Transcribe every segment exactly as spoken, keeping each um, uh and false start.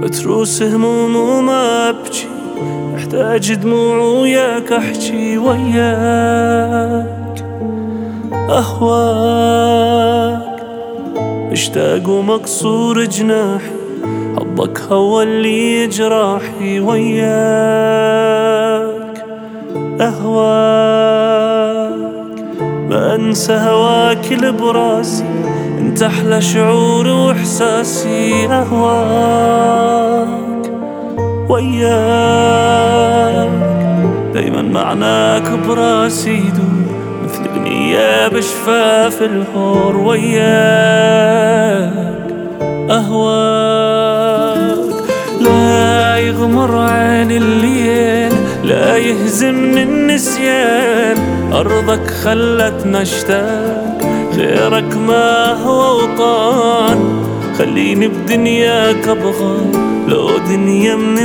متروس هموم وما أبكي، محتاج دموع وياك أحكي وياك أهواك، مشتاق ومكسور جناحي، حبك هو اللي جراحي وياك أهواك، ما أنسى هواك لبراسي، انت أحلى شعور وإحساسي أهواك وياك، دايما معناك براسي يدور مثل أغنية بشفاف الهور وياك أهواك، لا يغمر عين الليل، لا يهزمني النسيان، أرضك خلتنا اشتاق، غيرك ما هو وطان، خليني بدنياك أبغى لو دنيا من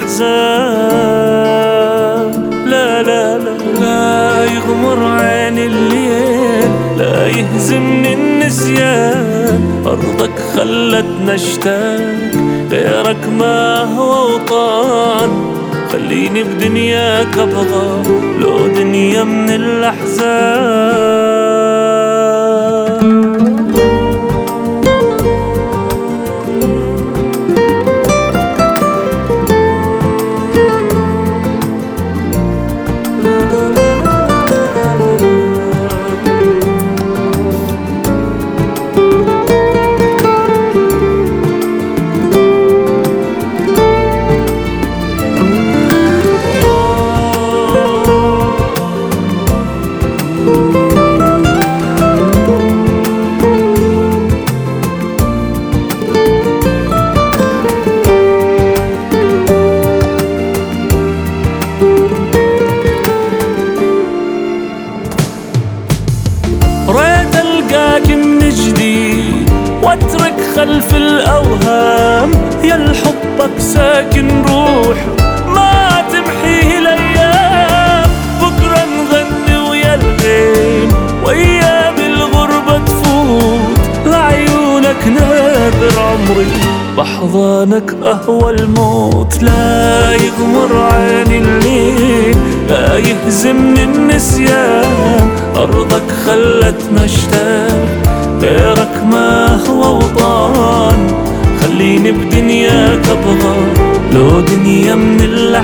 الأحزان، لا لا لا لا يغمر عين الليل، لا يهزمني النسيان، أرضك خلتنا اشتاق، غيرك ما هو وطان، خليني بدنياك أبغى لو دنيا من الأحزان. ريت ألقاك من جديد واترك خلف الأوهام، يا الحبك ساكن روحي ما تمحيه الأيام، بكرة نغني ويا الغيم وأيام الغربة تفوت، لعيونك ناذر عمري بحضانك أهوى الموت، لا يغمر عيني الليل، لا يهزمني النسيان، أرضك خلتنا اشتاق، غيرك ما هو وطان، خليني بدنياك أبغى لو دنيا من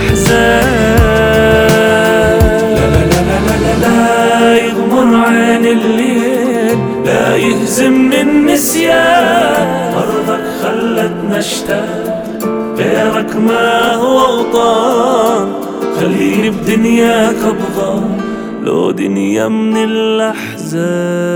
الأحزان، لا لا لا لا لا لا يغمر عين الليل، لا يهزمني النسيان، أرضك خلتنا اشتاق، غيرك ما هو وطان، خليني بدنياك أبغى لو دنيا من الأحزان.